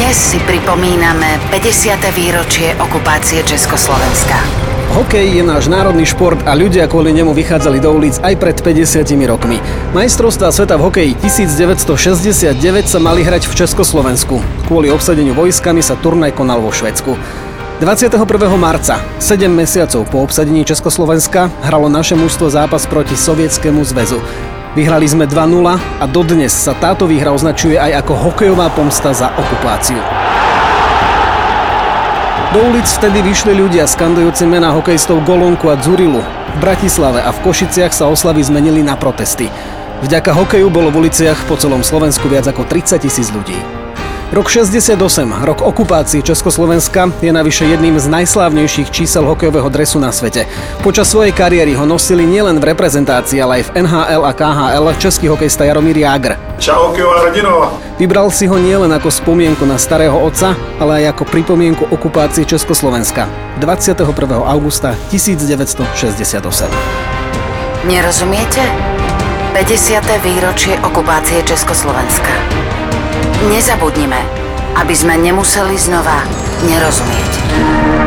Dnes si pripomíname 50. výročie okupácie Československa. Hokej je náš národný šport a ľudia kvôli nemu vychádzali do ulic aj pred 50 rokmi. Majstrovstvá sveta v hokeji 1969 sa mali hrať v Československu. Kvôli obsadeniu vojskami sa turnaj konal vo Švédsku. 21. marca, 7 mesiacov po obsadení Československa, hralo naše mužstvo zápas proti Sovietskému zväzu. Vyhrali sme 2-0 a dodnes sa táto výhra označuje aj ako hokejová pomsta za okupáciu. Do ulic vtedy vyšli ľudia skandujúci mená hokejistov Golonku a Dzurilu. V Bratislave a v Košiciach sa oslavy zmenili na protesty. Vďaka hokeju bolo v uliciach po celom Slovensku viac ako 30 000 ľudí. Rok 68, rok okupácie Československa, je navyše jedným z najslávnejších čísel hokejového dresu na svete. Počas svojej kariéry ho nosili nielen v reprezentácii, ale aj v NHL a KHL český hokejista Jaromír Jágr. Čau, hokejová rodino! Vybral si ho nielen ako spomienku na starého otca, ale aj ako pripomienku okupácie Československa 21. augusta 1968. Nerozumiete? 50. výročie okupácie Československa. Nezabudnime, aby sme nemuseli znova nerozumieť.